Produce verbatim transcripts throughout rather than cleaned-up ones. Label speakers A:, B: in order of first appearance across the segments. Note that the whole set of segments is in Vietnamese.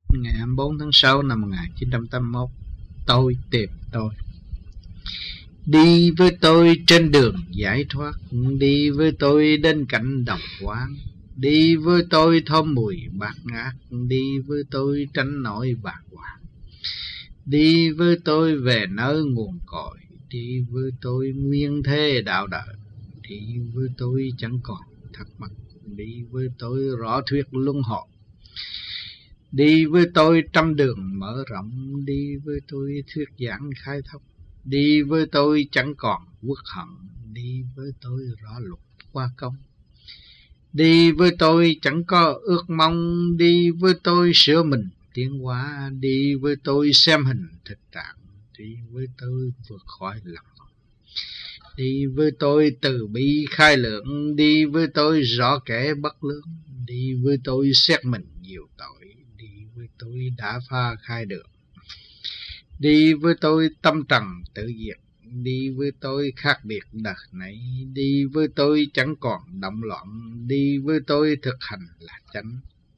A: Ngày hai mươi bốn tháng sáu năm một nghìn chín trăm tám mươi mốt, tôi tìm tôi. Đi với tôi trên đường giải thoát, đi với tôi đến cạnh đồng quán, đi với tôi thơm mùi bạc ngát, đi với tôi tránh nỗi bạc hoàng, đi với tôi về nơi nguồn cội, đi với tôi nguyên thế đạo đời, đi với tôi chẳng còn thắc mắc, đi với tôi rõ thuyết luân hồi. Đi với tôi trăm đường mở rộng, đi với tôi thuyết giảng khai thông, đi với tôi chẳng còn uất hận, đi với tôi rõ luật qua công. Đi với tôi chẳng có ước mong, đi với tôi sửa mình tiến hóa, đi với tôi xem hình thực trạng, đi với tôi vượt khỏi lầm vọng. Đi với tôi từ bi khai lượng, đi với tôi rõ kẻ bất lương, đi với tôi xét mình nhiều tội, đi với tôi đã pha khai được. Đi với tôi tâm trần tự diệt, đi với tôi khác biệt đời này, đi với tôi chẳng còn động loạn, đi với tôi thực hành là chánh.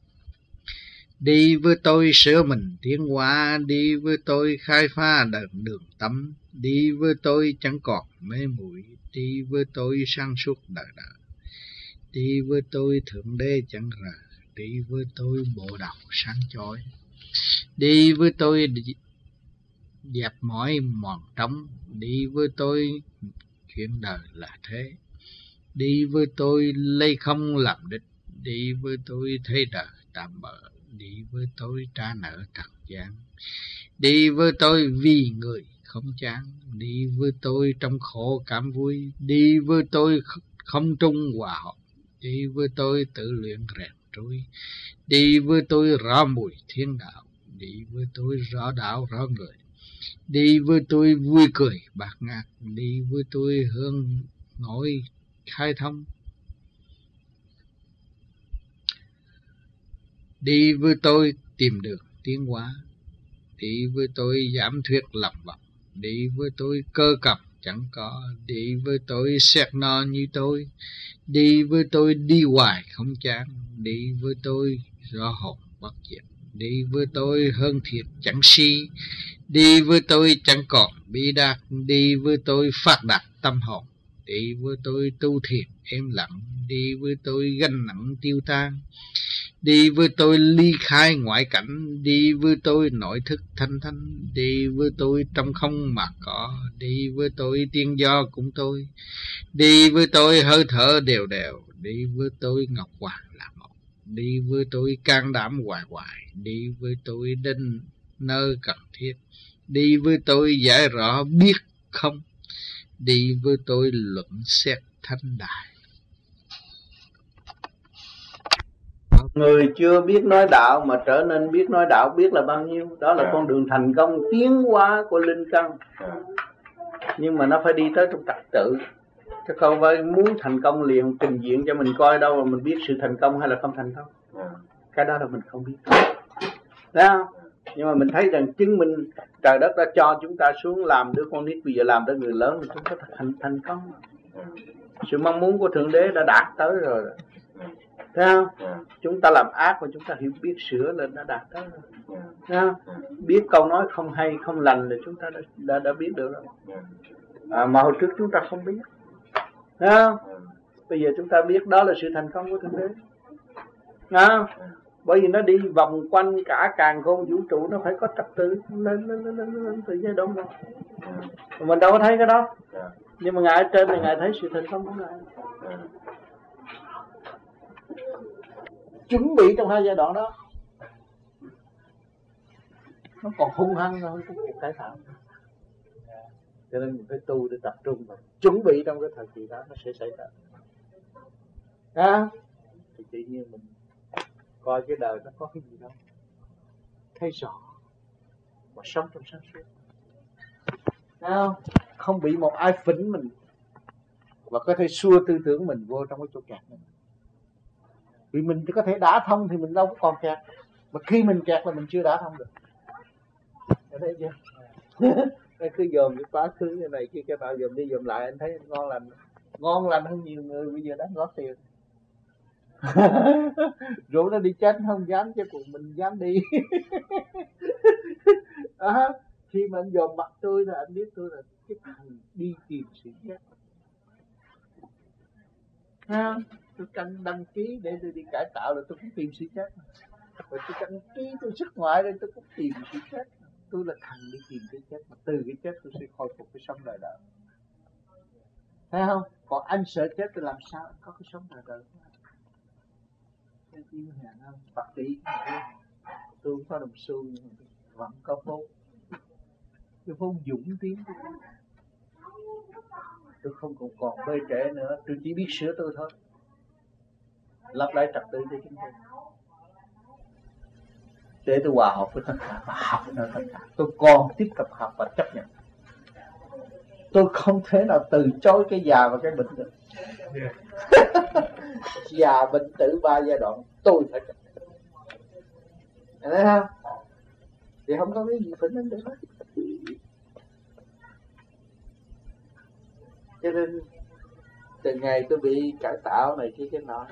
A: Đi với tôi sửa mình tiến hóa, đi với tôi khai phá đời đường tâm, đi với tôi chẳng còn mê muội, đi với tôi sáng suốt đời đời. Đi với tôi thượng đế chẳng rời, đi với tôi bộ đầu sáng chói. Đi với tôi dẹp mỏi mòn trống, đi với tôi chuyện đời là thế. Đi với tôi lấy không làm đích, đi với tôi thấy đời tạm bợ, đi với tôi trả nợ trần gian. Đi với tôi vì người không chán, đi với tôi trong khổ cảm vui, đi với tôi không trung hòa hợp, đi với tôi tự luyện rèn trui, đi với tôi rõ mùi thiên đạo, đi với tôi rõ đạo rõ người. Đi với tôi vui cười bạc ngát, đi với tôi hướng nổi khai thông. Đi với tôi tìm được tiến hóa, đi với tôi giảm thuyết lầm vọng, đi với tôi cơ cập chẳng có, đi với tôi xét no như tôi, đi với tôi đi hoài không chán, đi với tôi rõ hồn bất diệt, đi với tôi hơn thiệt chẳng si, đi với tôi chẳng còn bi đát, đi với tôi phát đạt tâm hồn, đi với tôi tu thiền êm lặng, đi với tôi gánh nặng tiêu tan, đi với tôi ly khai ngoại cảnh, đi với tôi nội thức thanh thanh, đi với tôi trong không mà có, đi với tôi tiên do cũng tôi, đi với tôi hơi thở đều đều, đi với tôi ngọc hoàng là một, đi với tôi can đảm hoài hoài, đi với tôi đến nơi cần thiết, đi với tôi giải rõ biết không, đi với tôi luận xét thanh đại.
B: Người chưa biết nói đạo mà trở nên biết nói đạo biết là bao nhiêu. Đó là con đường thành công tiến hóa của linh căn. Nhưng mà nó phải đi tới trong trật tự, chứ không phải muốn thành công liền trình diện cho mình coi đâu mà mình biết sự thành công hay là không thành công. Cái đó là mình không biết. Đấy không? Nhưng mà mình thấy rằng chứng minh trời đất đã cho chúng ta xuống làm đứa con nít, bây giờ làm tới người lớn thì chúng ta thành thành công. Sự mong muốn của Thượng Đế đã đạt tới rồi. Thấy không? Chúng ta làm ác mà chúng ta hiểu biết sửa là đã đạt tới rồi. Thấy không? Biết câu nói không hay không lành là chúng ta đã, đã, đã biết được rồi. À, mà hồi trước chúng ta không biết. Thấy không? Bây giờ chúng ta biết đó là sự thành công của Thượng Đế. Thấy không? Bởi vì nó đi vòng quanh cả càn khôn vũ trụ, nó phải có trật tự lên lên lên lên, lên từ giai đoạn đó. Mình đâu có thấy cái đó. Nhưng mà Ngài ở trên này Ngài thấy sự thành công của Ngài. Chuẩn bị trong hai giai đoạn đó nó còn hung hăng hơn cái cuộc cải tạo. Cho nên mình phải tu để tập trung và chuẩn bị trong cái thời kỳ đó nó sẽ xảy ra. À, thì tự nhiên mình coi cái đời nó có cái gì đâu, thấy rõ và sống trong sáng suốt. Không, không bị một ai phỉnh mình và có thể xua tư tưởng mình vô trong cái chỗ kẹt này. Vì mình có thể đả thông thì mình đâu có còn kẹt, mà khi mình kẹt là mình chưa đả thông được. Thấy chưa? Cái cứ dòm cái quá khứ cái này kia cái nào dòm đi dòm lại, anh thấy ngon lành, ngon lành hơn nhiều người bây giờ đã ngót tiền. rủ nó đi chết không dám, chứ còn mình dám đi. À, khi mà anh dòm mặt tôi là anh biết tôi là cái thằng đi tìm sự chết. À, tôi cần đăng ký để tôi đi cải tạo là tôi cũng tìm sự chết. Rồi tôi đăng ký tôi xuất ngoại rồi tôi cũng tìm sự chết. Tôi là thằng đi tìm cái chết, mà từ cái chết tôi sẽ khôi phục cái sống đời đời. Thấy không? Còn anh sợ chết thì làm sao anh có cái sống đời đời? Cái tiếng hèn không? Bạc tỷ tôi không có đồng xu nhưng mà vẫn có vốn. Cái vốn dũng tiến của tôi. Tôi không còn còn bê trễ nữa, tôi chỉ biết sửa tôi thôi. Lập lại trật tự cho chúng tôi. Để tôi hòa hợp với tất cả và học với tất cả. Tôi còn tiếp tục học và chấp nhận. Tôi không thể nào từ chối cái già và cái bệnh được. Yeah. Già bệnh tử ba giai đoạn tôi phải chấp nhận. Thấy không? Thì không có cái gì phải nên được hết. Cho nên từ ngày tôi bị cải tạo này kia cái nọ,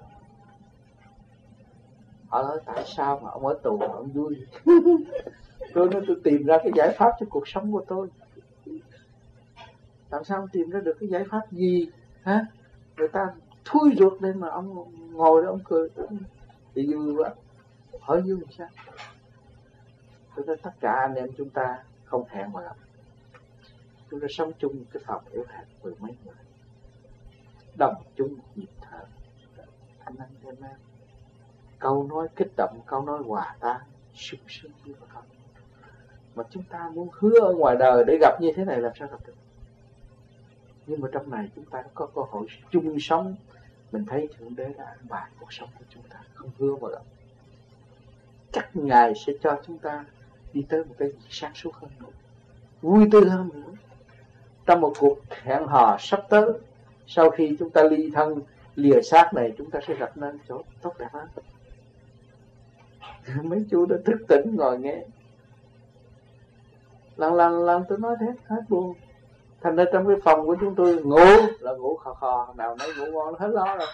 B: họ nói tại sao mà ông ở tù mà ông vui? Tôi nói tôi tìm ra cái giải pháp cho cuộc sống của tôi. Làm sao ông tìm ra được cái giải pháp gì? Hả? Người ta thui ruột lên mà ông ngồi đó ông cười. Thì vui quá. Hỏi vui làm sao? Tôi nói tất cả anh em chúng ta không hẹn mà gặp. Chúng ta sống chung một cái phòng yếu hẹp mười mấy người. Đồng chung một nhịp thở. Anh anh em em. Câu nói kích động, câu nói hòa tan, sung sướng như vậy. Mà chúng ta muốn hứa ở ngoài đời để gặp như thế này làm sao gặp được? Nhưng mà trong này chúng ta có cơ hội chung sống. Mình thấy Thượng Đế đã an bài cuộc sống của chúng ta, không hứa mà gặp. Chắc Ngài sẽ cho chúng ta đi tới một cái sáng suốt hơn nữa, vui tươi hơn nữa. Trong một cuộc hẹn hò sắp tới, sau khi chúng ta ly thân, lìa xác này, chúng ta sẽ gặp nên chỗ tốt đẹp hơn. Mấy chú đã thức tỉnh ngồi nghe. Lần lần lần tôi nói thế, hết buồn. Thành ra trong cái phòng của chúng tôi ngủ là ngủ khò khò, nào nấy ngủ ngon hết lo rồi.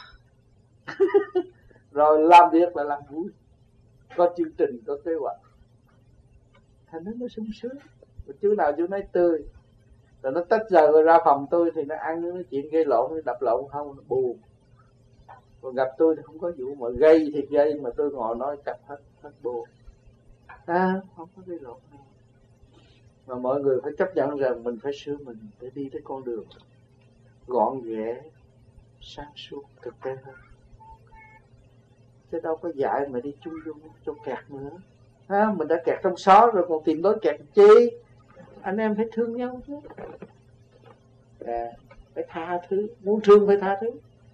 B: Rồi làm việc là làm vui, có chương trình, có kế hoạch. Thành ra nó sung sướng. Chú nào chú nói tươi. Rồi nó tách giờ rồi ra phòng tôi thì nó ăn nó chuyện gây lộn, nó đập lộn không, nó buồn. Còn gặp tôi thì không có vụ mà gây thì gây, mà tôi ngồi nói cặp hết, hết buồn. À, không có gây lộn đâu. Mà mọi người phải chấp nhận rằng mình phải sửa mình để đi tới con đường gọn ghẽ, sáng suốt, thực tế hơn. Chứ đâu có dạy mà đi chung chung cho kẹt nữa. À, mình đã kẹt trong xó rồi còn tìm đối kẹt chi? Anh em phải thương nhau chứ. À, phải tha thứ, muốn thương phải tha thứ.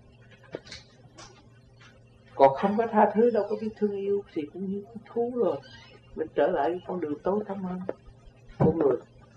B: Còn không có tha thứ đâu có biết thương yêu thì cũng như con thú rồi. Mình trở lại con đường tối thẳm hơn con người.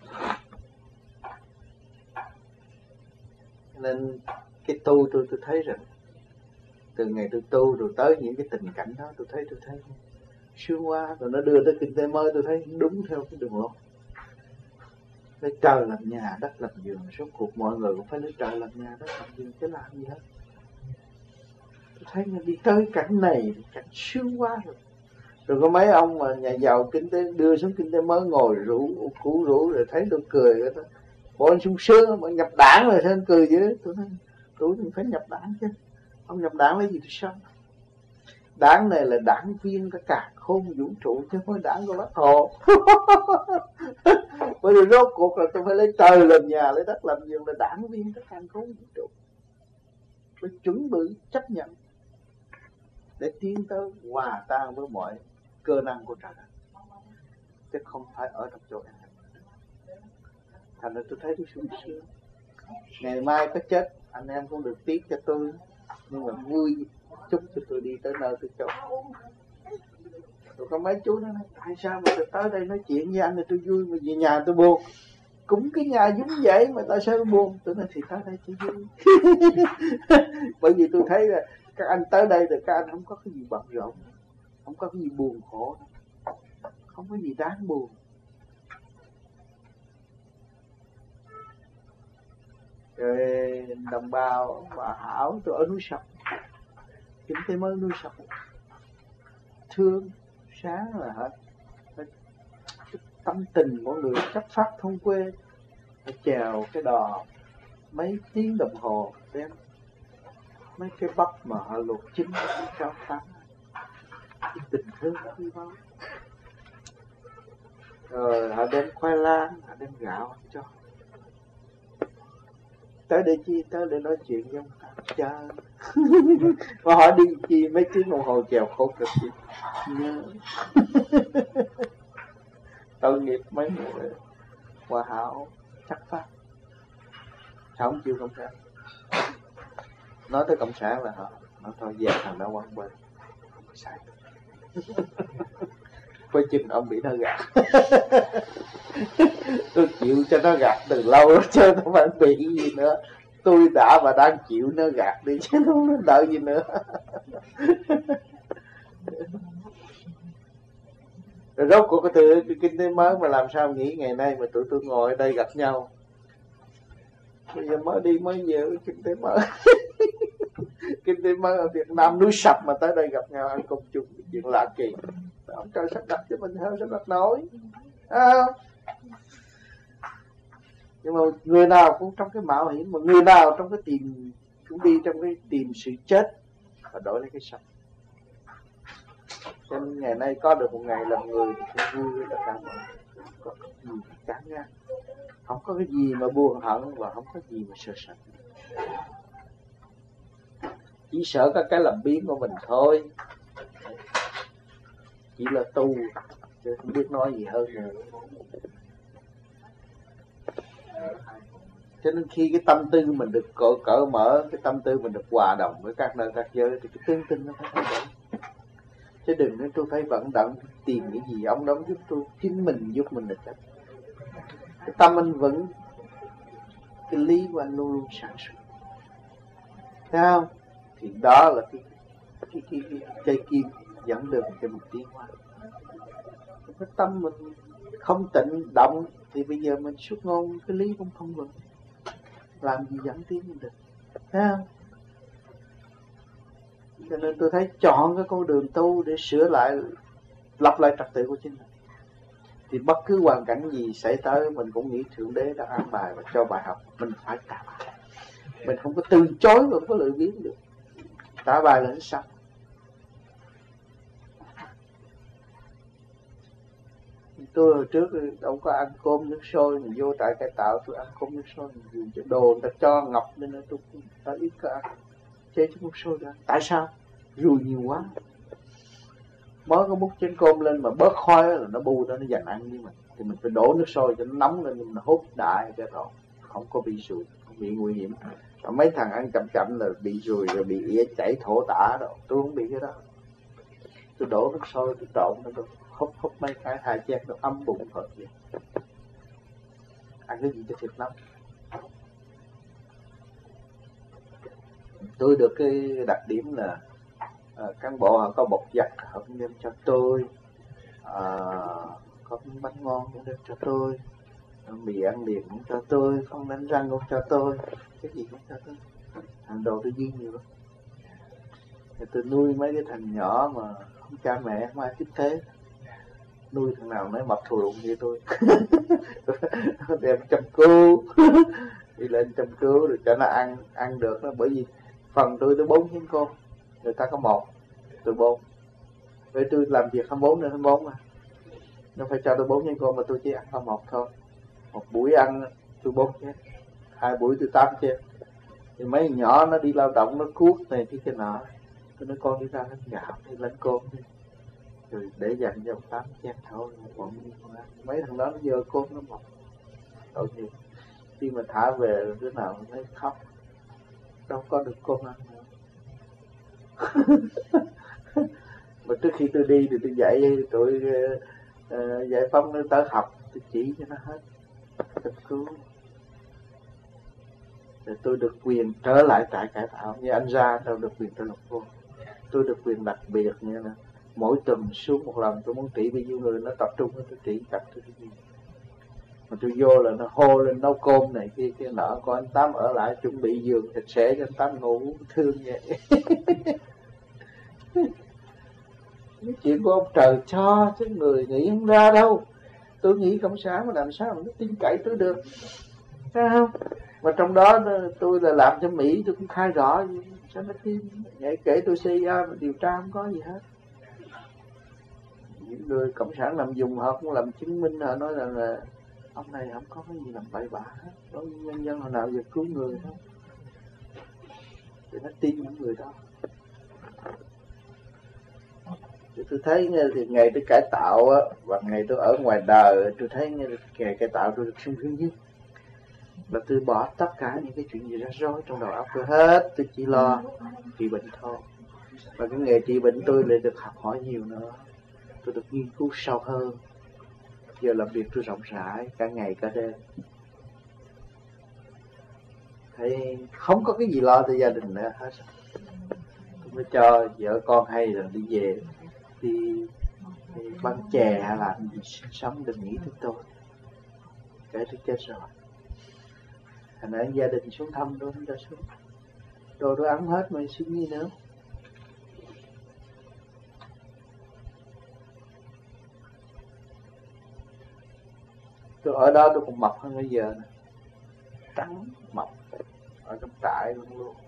B: Nên cái tu tôi tôi thấy rằng từ ngày tôi tu rồi tới những cái tình cảnh đó tôi thấy tôi thấy sướng quá. Rồi nó đưa tới kinh tế mới tôi thấy đúng theo cái đường lối. Lấy trời làm nhà, đất làm giường. Số cuộc mọi người cũng phải lấy trời làm nhà, đất làm giường chứ làm gì hết. Tôi thấy nó đi tới cảnh này, cảnh sướng quá rồi. Rồi có mấy ông mà nhà giàu kinh tế đưa xuống kinh tế mới ngồi rủ, cũ rủ rồi thấy tôi cười rồi đó. Bộ anh sung sướng, mà nhập đảng rồi sao anh cười chứ? Tôi nói, tôi phải nhập đảng chứ. Ông nhập đảng lấy gì tôi sống? Đảng này là đảng viên cả cả khôn vũ trụ chứ không phải đảng của Bác Hồ. Bởi vì rốt cuộc là tôi phải lấy trời làm nhà, lấy đất làm giường, là đảng viên cả cả khôn vũ trụ. Phải chuẩn bị chấp nhận để tiến tới hòa tan với mọi cơ năng của trời đất, chứ không phải ở trong chỗ này. Thành ra tôi thấy tôi sung sướng. Ngày mai có chết anh em cũng được tiếc cho tôi, nhưng mà vui chúc cho tôi đi tới nơi tôi chọn. Rồi có mấy chú nói tại sao mà tôi tới đây nói chuyện với anh thì tôi vui, mà về nhà tôi buồn. Cũng cái nhà giống vậy mà tại sao tôi buồn? Tôi nói thì tới đây tôi vui. Bởi vì tôi thấy là các anh tới đây thì các anh không có cái gì bận rộn, không có cái gì buồn khổ, không có gì đáng buồn. Rồi đồng bào bà Hảo tôi ở núi Sập, kinh tế mới nuôi sống. Thương sáng là hết. Tâm tình của người chất phát thôn quê, phải chèo cái đò mấy tiếng đồng hồ đem mấy cái bắp mà họ luộc chín cao tán. Cái tình thương quý báu. Rồi họ đem khoai lang, họ đem gạo cho. Tới để chi? Tới để nói chuyện với ông ta. Chờ. Mà họ đi chi mấy tiếng đồng hồ chèo khổ cực gì. Nhớ. Tội nghiệp mấy người Hòa hảo chắc phát. Sao không chịu cộng sản? Nói tới cộng sản là họ nói thôi về thằng đó quăng bên. Không có sai. Quay chừng ông bị nó gạt. Tôi chịu cho nó gạt từ lâu rồi chứ không phải bị gì nữa. Tôi đã và đang chịu nó gạt đi chứ không đợi gì nữa. Rồi rốt cuộc có từ cái kinh tế mới mà làm sao nghĩ ngày nay mà tụi tôi ngồi ở đây gặp nhau. Bây giờ mới đi mới về với kinh tế mới. Kinh tế mới ở Việt Nam núi sập mà tới đây gặp nhau ăn cơm chung, chuyện lạ kỳ. Ông trời sắp đặt cho mình theo sắp đặt nổi. À, nhưng mà người nào cũng trong cái mạo hiểm, mà người nào trong cái tìm cũng đi trong cái tìm sự chết và đổi lấy cái sống. Cho nên ngày nay có được một ngày làm người thì cũng vui với tất cả mọi người. Không có cái gì mà chán ghét, không có cái gì mà buồn hận và không có gì mà sợ sợ. Chỉ sợ các cái làm biến của mình thôi. Chỉ là tu chứ không biết nói gì hơn nữa. Cho nên khi cái tâm tư mình được cỡ, cỡ mở, cái tâm tư mình được hòa đồng với các nơi các giới thì cái tương tin nó phải thay đổi. Chứ đừng nói tôi phải vận động tìm cái gì ông đó giúp tôi, chính mình giúp mình là chắc. Cái tâm anh vững, cái lý của anh luôn luôn sáng suốt. Thấy không? Thì đó là cái cái cái, cái cây kim dẫn đường cho mình tiến hóa. Cái tâm mình không tịnh động thì bây giờ mình xuất ngôn cái lý cũng không vững. Làm gì dẫn tiến mình được. Thấy không? Cho nên tôi thấy chọn cái con đường tu để sửa lại, lập lại trật tự của chính mình. Thì bất cứ hoàn cảnh gì xảy tới mình cũng nghĩ Thượng Đế đã an bài và cho bài học. Mình phải trả bài. Mình không có từ chối và không có lười biếng được. Trả bài là nó xong. Tôi hồi trước đâu có ăn cơm nước sôi, mình vô trại cải tạo tôi ăn cơm nước sôi, mình dùng cho đồ người ta cho ngọc nên là tôi cũng ta ít có ăn. Chế chút nước sôi ra. Tại sao? Rùi nhiều quá. Mới có múc chén cơm lên mà bớt khói là nó bu đó, nó dành ăn với mình. Thì mình phải đổ nước sôi cho nó nóng lên, nhưng mà hút đại cái rồi. Không có bị rùi, không bị nguy hiểm. Và mấy thằng ăn chậm chậm là bị rùi rồi bị ỉa chảy thổ tả rồi. Tôi không bị cái đó. Tôi đổ nước sôi, tôi trộn nó, tôi hút hút mấy cái hai chén nó ấm bụng thật vậy. Ăn cái gì cho thiệt lắm. Tôi được cái đặc điểm là à, cán bộ họ có bột giặt họ cũng đem cho tôi, à, có bánh ngon cũng đem cho tôi, mì ăn liền cũng cho tôi, không đánh răng cũng cho tôi, cái gì cũng cho tôi. Hàng đồ tôi duyên nhiều lắm. Tôi nuôi mấy cái thằng nhỏ mà không cha mẹ, không ai tiếp tế. Nuôi thằng nào nói mập thù đụng như tôi. Đem chăm cứu. Đi lên chăm cứu rồi cho nó ăn, ăn được đó. Bởi vì phần tôi tới bốn chén cơm, người ta có một, tôi bốn. Với tôi làm việc hai mươi bốn nên hai mươi bốn mà. Nó phải cho tôi bốn chén cơm mà tôi chỉ ăn có một thôi. Một buổi ăn tôi bốn chén, hai buổi tôi tám chén. Thì mấy nhỏ nó đi lao động, nó cuốc này cái cái nọ. Tôi nói con đi ra lấy gạo, đi lấy cơm đi. Rồi để dành cho tám chén thôi. Còn mấy thằng đó nó dơ cơm nó mọc. Tội nghiệp. Khi mà thả về đứa nào nó khóc. Đâu có được cơm ăn nữa. Mà trước khi tôi đi thì tôi dạy tụi uh, giải phóng nó tới học, tôi chỉ cho nó hết cấp cứu. Rồi tôi được quyền trở lại trại cải tạo. Như anh ra đâu được quyền trở lập vô. Tôi được quyền đặc biệt như là mỗi tuần xuống một lần tôi muốn trị bao nhiêu người nó tập trung tôi trị cặp tôi cái gì. Mà tôi vô là nó hô lên nấu cơm này kia kia nọ, có anh Tám ở lại chuẩn bị giường thịt xẻ cho anh Tám ngủ thương vậy. Những chuyện của ông trời cho chứ người nghĩ không ra đâu. Tôi nghĩ cộng sản mà làm sao mà nó tin cậy tôi được, thấy không? Mà trong đó tôi là làm cho Mỹ, tôi cũng khai rõ sao nó tin. Vậy kể tôi xê i a mà điều tra không có gì hết. Những người cộng sản làm dùng họ cũng làm chứng minh, họ nói rằng là ông này không có cái gì làm bậy bạ hết, có nhân dân họ nào giờ cứu người không, thì nó tin những người đó. Thì tôi thấy thì ngày tôi cải tạo á, và ngày tôi ở ngoài đời, tôi thấy ngày cải tạo tôi được sung sướng nhất là tôi bỏ tất cả những cái chuyện gì rắc rối trong đầu óc tôi hết, tôi chỉ lo trị bệnh thôi. Và cái nghề trị bệnh tôi lại được học hỏi nhiều nữa, tôi được nghiên cứu sâu hơn. Giờ làm việc tôi rộng rãi cả ngày cả đêm, thấy không có cái gì lo cho gia đình nữa hết. Tôi mới cho vợ con hay là đi về đi, đi bắn chè hay làm gì sinh sống, đừng nghĩ tới tôi, kể tôi chết rồi. Thành ra gia đình xuống thăm tôi không cho xuống, đồ tôi ăn hết mà xin gì nữa. Tôi ở đó tôi còn mập hơn bây giờ nè, trắng mập ở trong trại luôn luôn.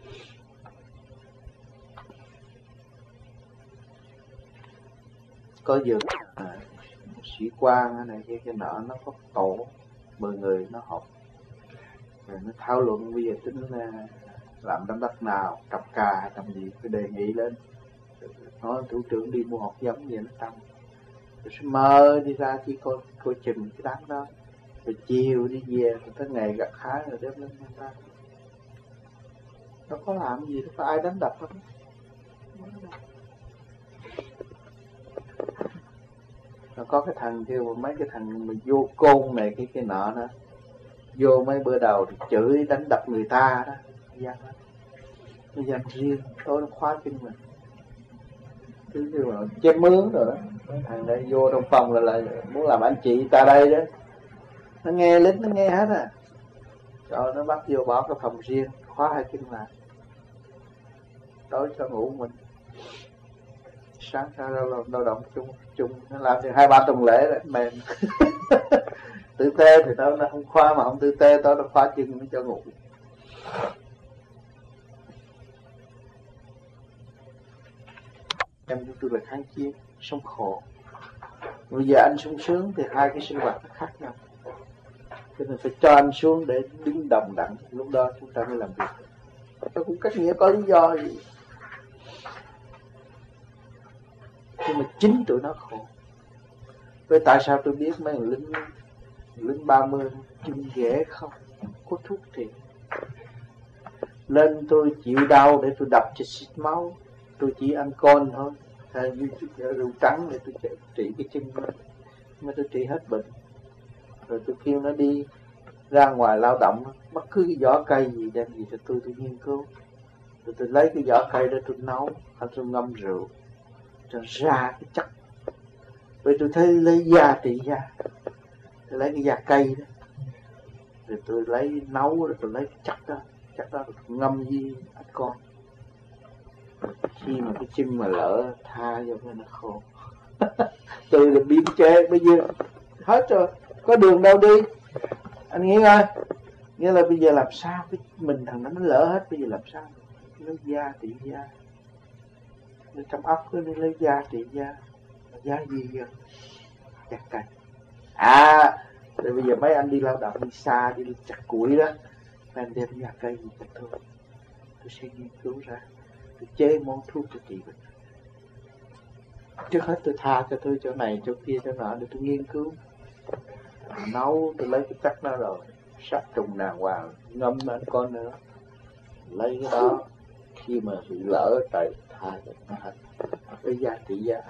B: Có dược à, sĩ quan này kia cái nọ, nó có tổ mười người nó họp rồi nó thảo luận bây giờ tính là làm đám đất nào, trồng cà hay trồng gì, cái đề nghị lên. Nói thủ trưởng đi mua hột giống gì nó trồng, rồi sẽ mơ đi ra chỉ coi coi chừng cái đám đó, rồi chiều đi về, rồi tới ngày gặt hái rồi đem lên người ta. Nó có làm gì, nó có ai đánh đập không? Nó có cái thằng kêu mấy cái thằng mà vô côn này cái cái nọ đó, vô mấy bữa đầu thì chửi đánh đập người ta đó, gian đó. Nó gian riêng, tôi nó khóa chân mình. Cứ kêu là chém mướn rồi đó. Thằng đây vô trong phòng là lại muốn làm anh chị ta đây đó. Nó nghe lính nó nghe hết à. Rồi nó bắt vô bỏ cái phòng riêng, khóa hai chân lại. Tối cho ngủ mình. Sáng ra lao động chung chung nó làm thì hai ba tuần lễ rồi mềm. Tử tê thì nó nó không khóa, mà không tử tê tôi nó khóa chân nó cho ngủ. Em của tôi là kháng chiến, sống khổ. Bây giờ anh sung sướng thì hai cái sinh hoạt nó khác nhau. Cho nên phải cho anh xuống để đứng đồng đẳng, lúc đó chúng ta mới làm việc. Nó cũng cách nghĩa có lý do gì. Nhưng mà chính tụi nó khổ. Vậy tại sao tôi biết mấy người lính lính ba mươi chân ghẻ không có thuốc thì lên tôi chịu đau để tôi đập cho xịt máu, tôi chỉ ăn con thôi, hay như rượu trắng để tôi trị cái chân đó, mà tôi trị hết bệnh. Rồi tôi kêu nó đi ra ngoài lao động, bất cứ cái vỏ cây gì đem gì cho tôi tôi nghiên cứu, rồi tôi lấy cái vỏ cây đó tôi nấu hay tôi ngâm rượu cho ra cái chất. Vậy tôi thấy lấy da trị da, tôi lấy cái da cây đó, rồi tôi lấy nấu, rồi tôi lấy cái chất đó, chất đó tôi ngâm với ăn con. Khi mà cái chân mà lỡ tha vô cái nó khô. Tôi là biên chế bây giờ hết rồi, có đường đâu đi. Anh nghĩ coi, nghĩa là bây giờ làm sao cái mình thằng nó lỡ hết, bây giờ làm sao lấy da trị da, rồi trong óc cứ đi lấy da trị da, da gì vậy? Chặt cây. À, rồi bây giờ mấy anh đi lao động đi xa, đi chặt củi đó, mấy anh đem da cây gì chặt thôi. Tôi sẽ nghiên cứu ra, tôi chế món thuốc cho trị bệnh. Trước hết tôi tha cho tôi chỗ này, chỗ kia, chỗ nọ để tôi nghiên cứu. Nấu, tôi lấy cái chất đó rồi, sát trùng đàng hoàng, ngâm ăn con nữa. Lấy cái đó, khi mà bị lỡ trời tha cho nó hết. Cái da trị da.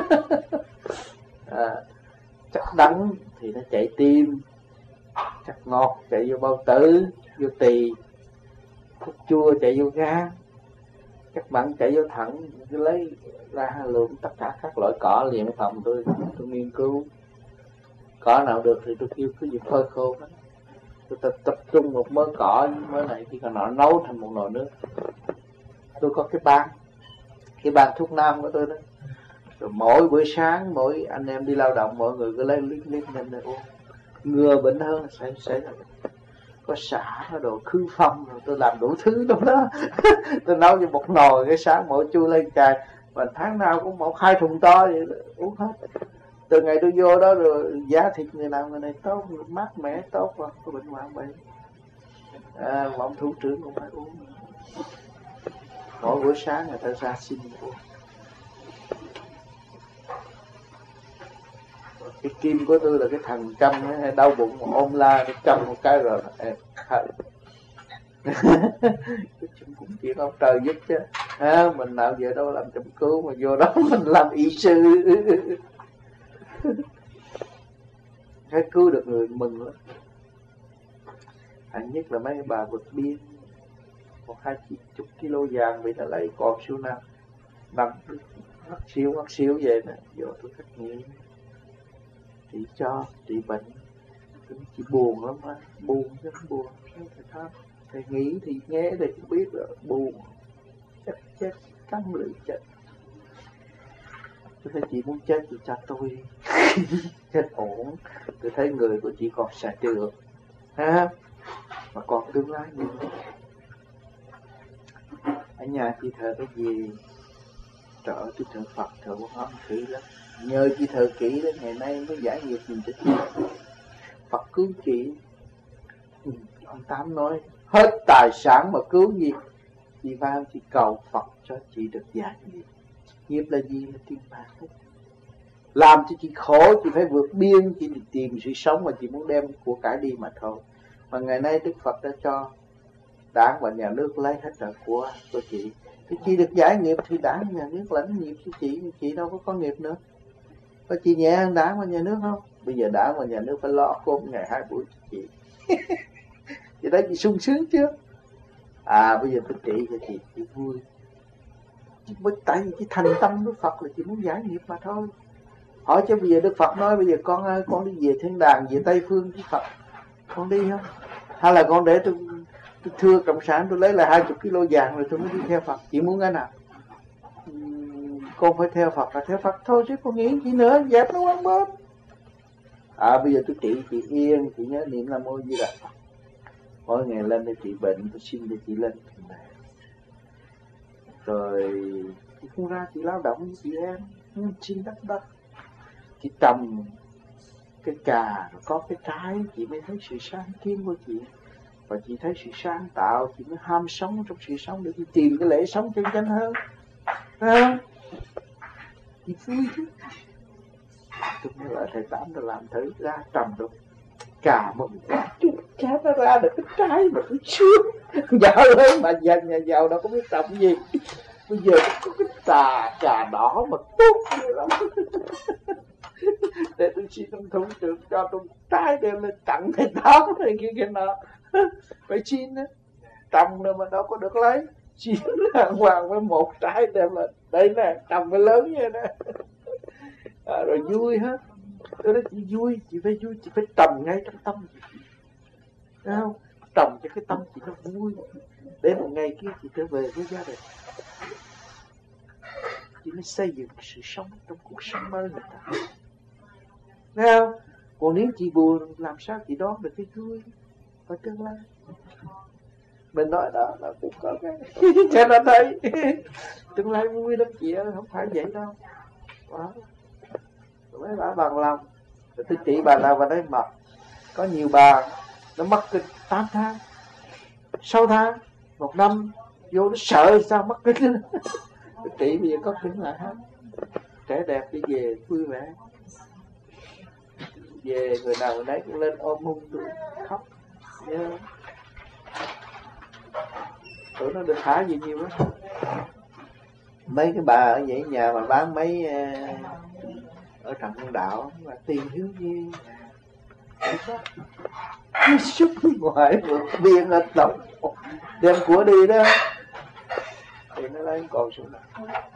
B: À, chất đắng thì nó chạy tim, chất ngọt chạy vô bao tử, vô tỳ, thuốc chua chạy vô gan, chất mặn chạy vô thận. Cứ lấy ra lượng tất cả các loại cỏ liền phòng tôi tôi nghiên cứu. Cỏ nào được thì tôi kêu cái gì phơi khô đó. Tôi tập, tập trung một mớ cỏ với mớ này thì còn nọ nấu thành một nồi nước. Tôi có cái ban cái bàn thuốc nam của tôi đó. Rồi mỗi buổi sáng mỗi anh em đi lao động mọi người cứ lấy lít lít lên để uống, ngừa bệnh hơn sẽ sẽ có xả có đồ khư phong, rồi tôi làm đủ thứ trong đó. Tôi nấu như một nồi, cái sáng mỗi chui lên cài, và tháng nào cũng một hai thùng to vậy uống hết. Từ ngày tôi vô đó rồi giá thịt người nào người này tốt, mát mẻ tốt, và có bệnh hoạn bệnh. À, mà ông thủ trưởng cũng phải uống. Mỗi buổi sáng người ta ra xin uống. Cái kim của tôi là cái thằng câm ấy, đau bụng ôm la nó câm một cái rồi em khát. Cũng chỉ ông trời giúp chứ. À, mình nào giờ đâu làm chăm cứu mà vô đó mình làm y sư. Cái cứu được người mừng lắm. Hẳn nhất là mấy bà vượt biên một hai chục kilo vàng bị ta lấy còn siêu nào nằm ngất xíu ngất xíu vậy nè, vô tôi cách nghĩ trị cho trị bệnh. Chị buồn lắm á, buồn chứ không buồn. Thầy nghĩ thì nghe thì cũng biết rồi, buồn chết chết cắn lưỡi chết. Tôi thấy chị muốn chết thì cho tôi đi. Chết ổn. Tôi thấy người của chị còn sạch được ha, mà còn tương lai nhiều. Ở nhà chị thờ cái gì trợ tôi thờ Phật thờ Quan Âm kỹ lắm, nhờ chị thờ kỹ đến ngày nay mới giải nghiệp mình cho chị. Phật cứu chị. Ừ, ông Tám nói hết tài sản mà cứu gì, chị vào chị cầu Phật cho chị được giải nghiệp. Nghiệp là gì? Là tiền bạc. Làm cho chị khổ, chị phải vượt biên, chị tìm sự sống mà chị muốn đem của cải đi mà thôi. Mà ngày nay Đức Phật đã cho đảng và nhà nước lấy hết rồi của của chị. Thì chị được giải nghiệp thì đảng và nhà nước lãnh nghiệp cho chị, chị đâu có có nghiệp nữa. Có chị nhẹ hơn đảng và nhà nước không? Bây giờ đảng và nhà nước phải lo cơm ngày hai buổi cho chị. Chị thấy chị sung sướng chưa? À bây giờ tôi trị cho chị, chị vui. Bởi tại vì chị thành tâm với Phật là chị muốn giải nghiệp mà thôi. Hỏi chứ bây giờ Đức Phật nói bây giờ con ơi, con đi về thiên đàng, về Tây Phương với Phật, con đi không? Hay là con để tôi, tôi thưa cộng sản tôi lấy lại hai chục kilo vàng rồi tôi mới đi theo Phật? Chị muốn cái nào? Uhm, con phải theo Phật là theo Phật thôi chứ con nghĩ gì nữa, dẹp nó quăng bên. À bây giờ tôi trị chị yên, chị nhớ niệm Nam Mô Di Đà Phật. Mỗi ngày lên để trị bệnh, tôi xin cho chị lên. Rồi chị không ra chị lao động với chị em, xin đất đất. Chị trồng cái cà rồi có cái trái, chị mới thấy sự sáng kiến của chị. Và chị thấy sự sáng tạo, chị mới ham sống trong sự sống để chị tìm cái lễ sống chân chánh hơn. Thấy không? Chị vui chứ. Tôi mới lại thầy Tám tôi làm thử ra trồng được cà một quả chút chá nó ra được cái trái mà cái sướng. Giàu lớn mà dân nhà giàu đâu có biết trồng gì. Bây giờ có cái trà trà đỏ mà tốt như lắm. Để tôi xin ông thủ trưởng cho tôi trái đem lên tặng thầy Tám này kia kia nọ. Phải xin á, trồng nữa mà đâu có được lấy. Xin đàng hoàng với một trái đem lên. Đây nè, trồng cái lớn như nè. À, rồi vui hết. Tôi nói chị vui, chị phải vui, chị phải trồng ngay trong tâm chị. Thấy không? Trồng cho cái tâm chị nó vui. Để một ngày kia chị trở về với gia đình. Chị mới xây dựng sự sống trong cuộc sống mới người ta. Thấy không? Còn nếu chị buồn làm sao chị đón được cái vui ở tương lai. Mình nói đó là cũng có cái cho nó thấy tương lai vui lắm chị ơi, không phải vậy đâu. Đó. Mấy bà bằng lòng. Rồi tôi chỉ bà nào bà đấy mập. Có nhiều bà nó mất kinh tám tháng, sáu tháng, một năm, vô nó sợ sao mất kinh. Tôi chỉ bây giờ có kinh là hết. Trẻ đẹp đi về vui vẻ. Về người nào người đấy cũng lên ôm hôn tôi khóc. Yeah. Tụi nó được thả gì nhiều lắm. Mấy cái bà ở vậy nhà mà bán mấy ở Trần Hưng Đạo mà tiền thiếu gì xuất ngoài vượt biên ở tổng đem của đi đó thì nó lấy còn xuống nào.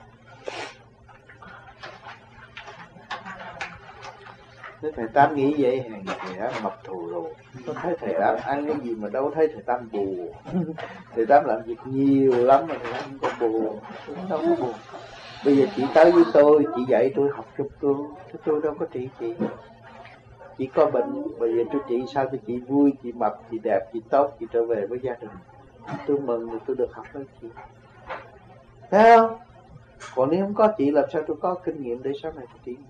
B: Thế thầy Tám nghĩ vậy thầy đã mập thù rồi. Có thấy thầy Tám ăn cái gì mà đâu thấy thầy Tám buồn. Thầy Tám làm việc nhiều lắm mà thầy Tám không có buồn. Không có buồn. Bây giờ chị tới với tôi, chị dạy tôi học chụp cứu, chứ tôi đâu có trị chị. Chị có bệnh, bây giờ tôi trị sao cho chị vui, chị mập, chị đẹp, chị tốt, chị trở về với gia đình. Tôi mừng thì tôi được học với chị. Thấy không? Còn nếu không có chị làm sao tôi có kinh nghiệm để sau này tôi trị.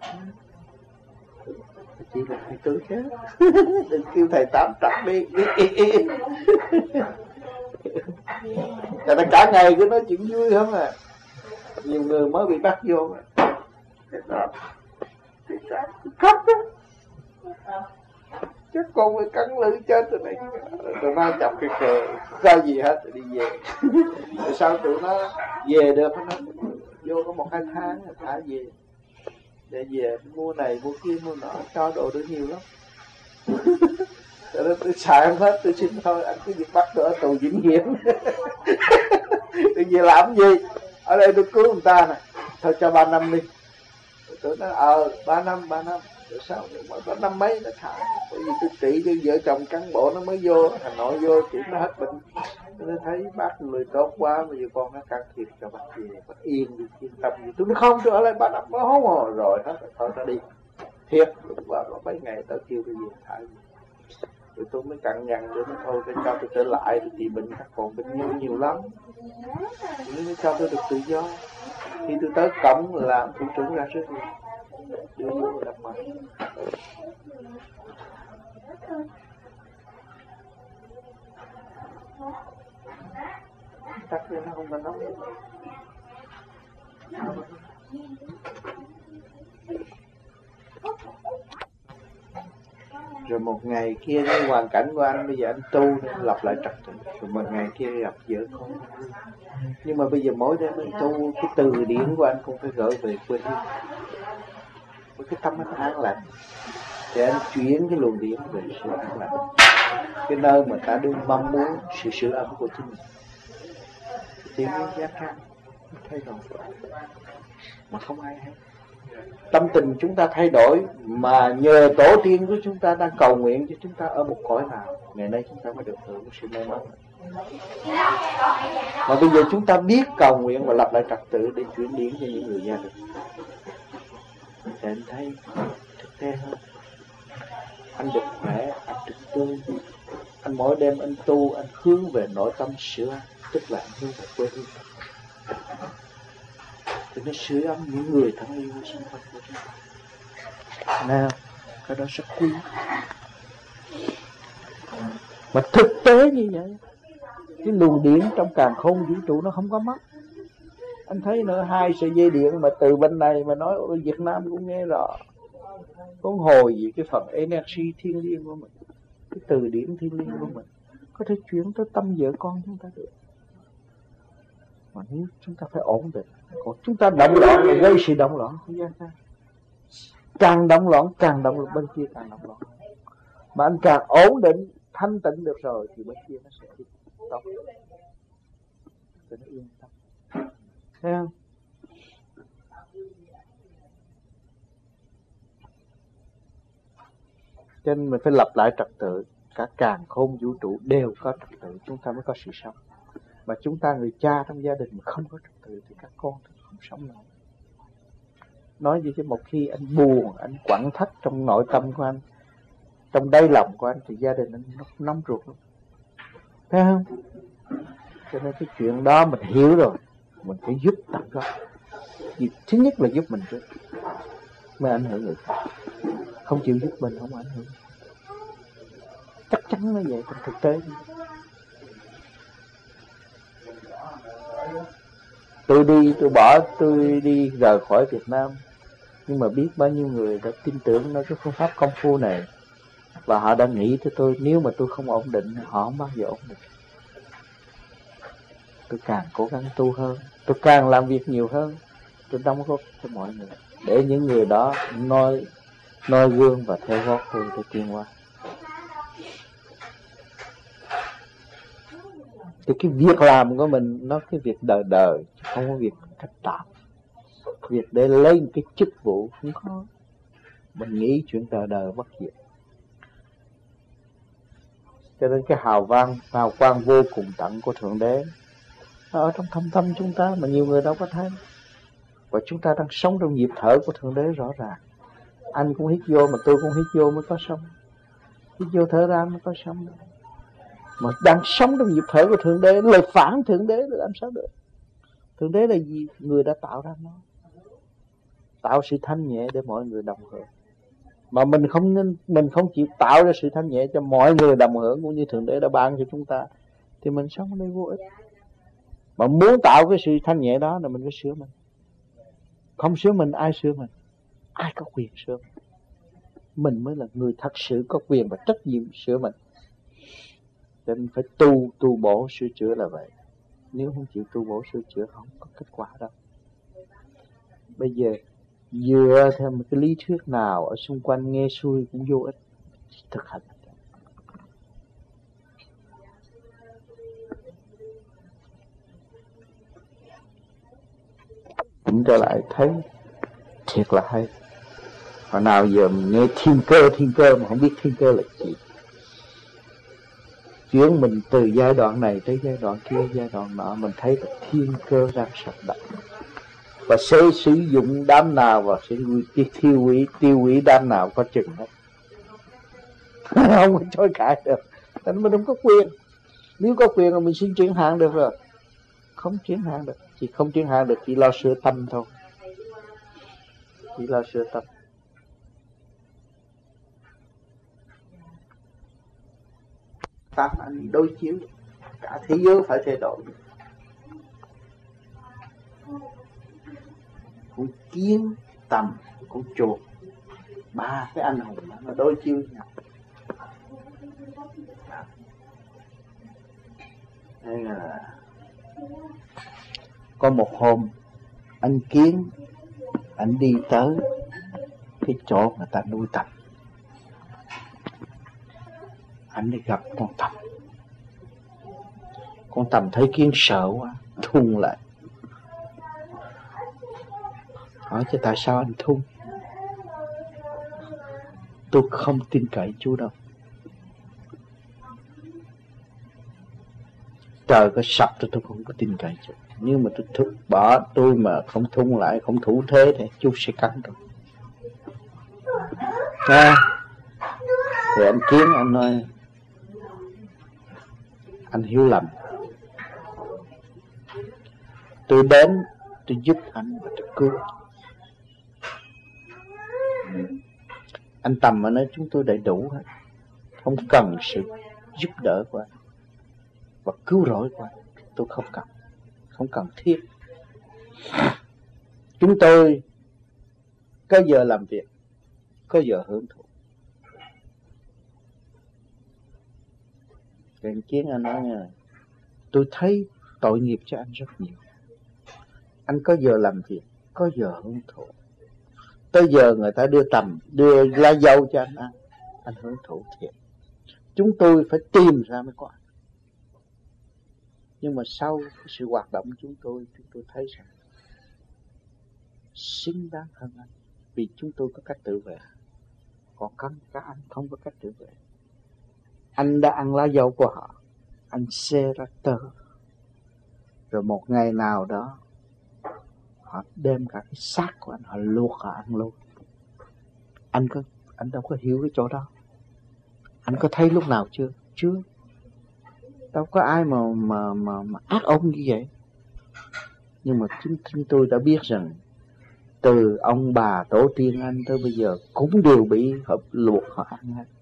B: Chị là thầy tư chứ. Đừng kêu thầy tám trặc đi. Tại nó cả ngày cứ nói chuyện vui không à. Nhiều người mới bị bắt vô khóc đó. Chắc con phải cắn lưỡi chết rồi này. Tụi nó chọc cái kề, không có gì hết rồi đi về. Rồi sau tụi nó về được nó vô có một hai tháng rồi thả về. Để về mua này mua kia mua nọ, cho đồ được nhiều lắm. Cho nên tôi xài không hết, tôi xin thôi anh cứ việc bắt tôi ở tù vĩnh viễn. Tôi về làm gì? Ở đây tôi cứu người ta nè, thôi cho ba năm đi. Tôi nói ờ ba năm ba năm. Rồi sao mới có năm mấy nó thả. Bởi vì tôi trị cho vợ chồng cán bộ nó mới vô Hà Nội vô chỉ nó hết bệnh. Tôi thấy bác người tốt quá, bây giờ con nó can thiệp cho bác về, bác yên đi, yên tâm gì. Tôi nói không, tôi ở lại ba năm nó hốt rồi, rồi hết rồi, thôi nó đi. Thiệt, lúc qua có mấy ngày tới kêu tôi về thả gì. Rồi tôi mới cằn nhằn cho nó thôi, cái cho tôi trở lại thì trị bệnh các còn bệnh nhân nhiều lắm. Nếu mới cho tôi được tự do. Khi tôi tới cổng làm thủ trưởng ra rất nhiều. Đưa vô gặp mặt. Tắt cho nó không có nóng. Rồi một ngày kia cái hoàn cảnh của anh bây giờ anh tu lập lại trật tự. Rồi một ngày kia gặp vợ con. Nhưng mà bây giờ mỗi đêm anh tu cái từ điển của anh cũng phải gửi về quê hương. Với cái tâm anh an lành thì anh chuyển cái luồng điển về sự an lành, cái nơi mà ta đương mong muốn sự sự ấm của chính mình. Tiếng giác can thay đổi mà không ai hay. Tâm tình chúng ta thay đổi mà nhờ tổ tiên của chúng ta đang cầu nguyện cho chúng ta ở một cõi nào, ngày nay chúng ta mới được hưởng sự may mắn. Mà bây giờ chúng ta biết cầu nguyện và lập lại trật tự để chuyển điển cho những người gia đình, thì anh thấy thực tế hơn. Anh được khỏe, anh được tươi. Anh mỗi đêm anh tu, anh hướng về nội tâm sửa anh, tức là anh hướng về quê hương. Thì nó sửa ấm những người thân yêu xung quanh của chúng ta. Nào, cái đó rất quý. Mà thực tế như vậy, cái luồng điển trong càn khôn vũ trụ nó không có mất. Anh thấy nữa, hai sợi dây điện mà từ bên này mà nói ở Việt Nam cũng nghe rõ. Con hồi gì cái phần energy thiên liêng của mình, cái từ điển thiên liêng của mình có thể chuyển tới tâm vợ con chúng ta được. Mà nếu chúng ta phải ổn định. Còn chúng ta động loạn là gây sự động loạn không gian ta. Càng động loạn càng động loạn, bên kia càng động loạn. Mà anh càng ổn định thanh tịnh được rồi thì bên kia nó sẽ đi tốt, cho nó yên tâm. Thấy không? Cho nên mình phải lập lại trật tự. Cả càn khôn vũ trụ đều có trật tự, chúng ta mới có sự sống. Mà chúng ta người cha trong gia đình mà không có trật tự thì các con thì không sống nổi. Nói gì chứ một khi anh buồn, anh quặn thắt trong nội tâm của anh, trong đáy lòng của anh thì gia đình anh nó nóng ruột lắm. Thấy không? Cho nên cái chuyện đó mình hiểu rồi, mình phải giúp tận gốc. Thứ nhất là giúp mình trước, mới ảnh hưởng người khác. Không chịu giúp mình không ảnh hưởng. Chắc chắn nó vậy trong thực tế. Tôi đi, tôi bỏ, tôi đi rời khỏi Việt Nam. Nhưng mà biết bao nhiêu người đã tin tưởng nơi cái phương pháp công phu này. Và họ đã nghĩ tới tôi, nếu mà tôi không ổn định, họ không bao giờ ổn định. Tôi càng cố gắng tu hơn, tôi càng làm việc nhiều hơn, tôi đóng góp cho mọi người. Để những người đó noi, noi gương và theo gót tôi để tiến hóa. Thì cái việc làm của mình nó cái việc đời đời, không có việc cách tạm. Việc để lấy cái chức vụ không có. Mình nghĩ chuyện đời đời bất diệt. Cho nên cái hào vang, hào quang vô cùng tận của Thượng Đế nó ở trong thâm tâm chúng ta mà nhiều người đâu có thấy. Và chúng ta đang sống trong nhịp thở của Thượng Đế rõ ràng. Anh cũng hít vô mà tôi cũng hít vô mới có sống. Hít vô thở ra mới có sống. Mà đang sống trong nhịp thở của Thượng Đế, lời phản Thượng Đế là làm sao được? Thượng Đế là gì? Người đã tạo ra nó, tạo sự thanh nhẹ để mọi người đồng hưởng. Mà mình không nên, mình không chịu tạo ra sự thanh nhẹ cho mọi người đồng hưởng cũng như Thượng Đế đã ban cho chúng ta, thì mình sống ở đây vô ích. Mà muốn tạo cái sự thanh nhẹ đó là mình phải sửa mình. Không sửa mình, ai sửa mình? Ai có quyền sửa mình? Mình mới là người thật sự có quyền và trách nhiệm sửa mình. Cho nên phải tu, tu bổ, sửa chữa là vậy. Nếu không chịu tu bổ, sửa chữa không có kết quả đâu. Bây giờ dựa theo một cái lý thuyết nào ở xung quanh nghe xuôi cũng vô ích. Thực hành. Cũng trở lại thấy thiệt là hay. Hồi nào giờ mình nghe thiên cơ, thiên cơ mà không biết thiên cơ là gì. Chuyển mình từ giai đoạn này tới giai đoạn kia, giai đoạn nọ, mình thấy là thiên cơ đang sắp đặt. Và sẽ sử dụng đám nào và sẽ tiêu hủy, tiêu hủy đám nào có chừng hết. Không có chối cãi được. Nên mình không có quyền. Nếu có quyền là mình xin chuyển hạn được rồi. Không chuyển hạn được. Chỉ không chuyển hạn được, chỉ lo sửa tâm thôi. Chỉ lo sửa tâm. Tâm anh đối chiếu, cả thế giới phải thay đổi. Con kiến, tầm, con chuột, ba cái anh hùng đó, nó đối chiếu với nhau. Đây là có một hôm anh kiến anh đi tới cái chỗ người ta nuôi tầm. Anh đi gặp con tầm. Con tầm thấy kiến sợ quá, thun lại. Hỏi chứ tại sao anh thun? Tôi không tin cậy chú đâu. Trời có sập tôi tôi không có tin cậy chú. Nhưng mà tôi thức bỏ tôi mà không thun lại, không thủ thế thì chú sẽ cắn tôi. À, thì anh kiến anh nói anh hiểu lầm. Tôi đến tôi giúp anh và tôi cứu. Anh Tầm mà nói chúng tôi đầy đủ hết, không cần sự giúp đỡ của anh và cứu rỗi của anh. Tôi không cần, không cần thiết. Chúng tôi có giờ làm việc, có giờ hưởng thụ. Cái kiến anh nói nha, tôi thấy tội nghiệp cho anh rất nhiều. Anh có giờ làm việc, có giờ hưởng thụ. Tới giờ người ta đưa tầm, đưa lá dâu cho anh ăn, anh hưởng thụ thiệt. Chúng tôi phải tìm ra mới có ăn. Nhưng mà sau sự hoạt động của chúng tôi, chúng tôi thấy rằng xứng đáng hơn anh. Vì chúng tôi có cách tự vệ. Còn các anh không có cách tự vệ. Anh đã ăn lá dâu của họ, anh xé ra tơ. Rồi một ngày nào đó họ đem cả cái xác của anh, họ luộc họ ăn luôn. Anh có, anh đâu có hiểu cái chỗ đó. Anh có thấy lúc nào chưa? Chưa. Đâu có ai mà mà mà, mà ác ôn như vậy. Nhưng mà chúng, chúng tôi đã biết rằng từ ông bà tổ tiên anh tới bây giờ cũng đều bị họ luộc họ ăn hết.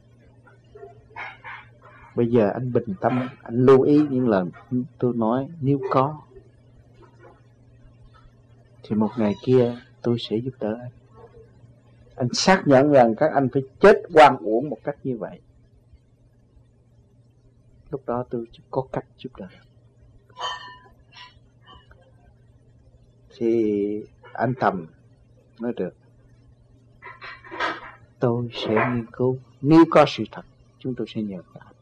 B: Bây giờ anh bình tâm, anh lưu ý những lời tôi nói. Nếu có thì một ngày kia tôi sẽ giúp đỡ anh. Anh xác nhận rằng các anh phải chết oan uổng một cách như vậy. Lúc đó tôi có cách giúp đỡ. Thì anh Tầm nói được, tôi sẽ nghiên cứu. Nếu có sự thật chúng tôi sẽ nhờ cả.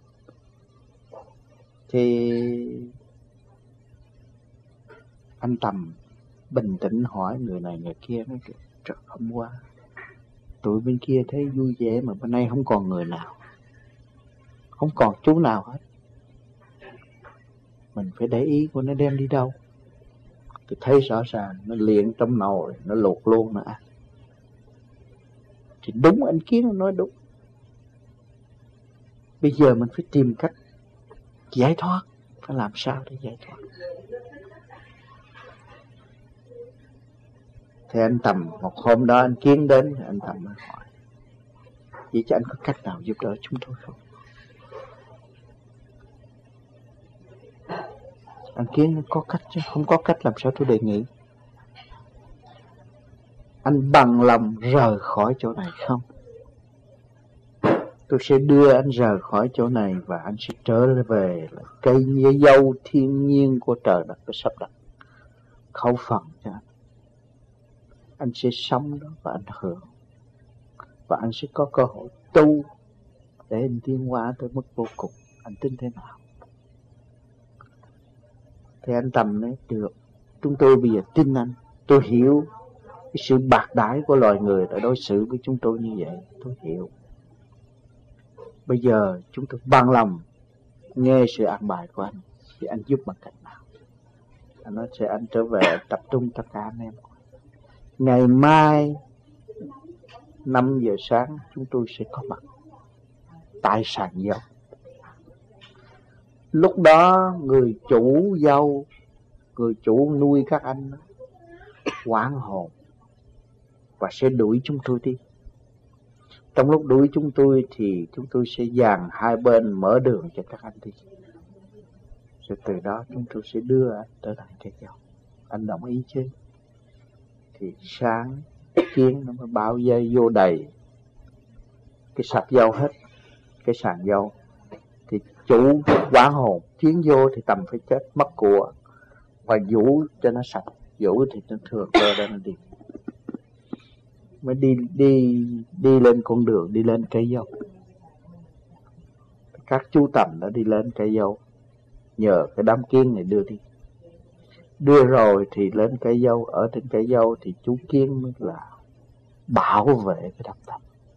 B: Thì anh Tầm bình tĩnh hỏi người này người kia, nói trời, hôm qua tụi bên kia thấy vui vẻ mà bên này không còn người nào, không còn chú nào hết. Mình phải để ý của nó đem đi đâu. Tôi thấy rõ ràng nó liền trong nồi, nó luộc luôn nó ăn. Thì đúng, anh Kiến nói đúng. Bây giờ mình phải tìm cách giải thoát. Phải làm sao để giải thoát. Thì anh Tầm, một hôm đó anh Kiến đến, anh Tầm mới hỏi: vậy chứ anh có cách nào giúp đỡ chúng tôi không? Anh Kiến có cách chứ, không có cách làm sao tôi đề nghị. Anh bằng lòng rời khỏi chỗ này không? Tôi sẽ đưa anh rời khỏi chỗ này và anh sẽ trở về là cây dâu thiên nhiên của trời đất và sắp đặt. Khẩu phần cho anh. Anh sẽ sống đó và anh hưởng. Và anh sẽ có cơ hội tu để anh tiến hóa tới mức vô cùng. Anh tin thế nào? Thì anh Tầm nói được. Chúng tôi bây giờ tin anh. Tôi hiểu cái sự bạc đãi của loài người đã đối xử với chúng tôi như vậy. Tôi hiểu. Bây giờ chúng tôi bằng lòng nghe sự an bài của anh. Thì anh giúp bằng cách nào? Anh nói sẽ anh trở về tập trung tất cả anh em. Ngày mai năm giờ sáng chúng tôi sẽ có mặt tại sàn dâu. Lúc đó người chủ dâu, người chủ nuôi các anh hoảng hồn và sẽ đuổi chúng tôi đi. Trong lúc đuổi chúng tôi thì chúng tôi sẽ dàn hai bên mở đường cho các anh đi. Rồi từ đó chúng tôi sẽ đưa anh trở lại cây dâu. Anh đồng ý chứ? Thì sáng Kiến nó mới bao dây vô đầy cái sạp dâu hết, cái sàn dâu. Thì chủ quán hồn Kiến vô thì Tầm phải chết mất của. Và vũ cho nó sạch, vũ thì nó thừa cơ để nó đi. Mới đi đi đi lên con đường, đi lên cây dâu. Các chú Tầm đã đi lên cây dâu, nhờ cái đám Kiến này đưa đi. Đưa rồi thì lên cây dâu, ở trên cây dâu thì chú Kiến mới là bảo vệ cái đám Tầm,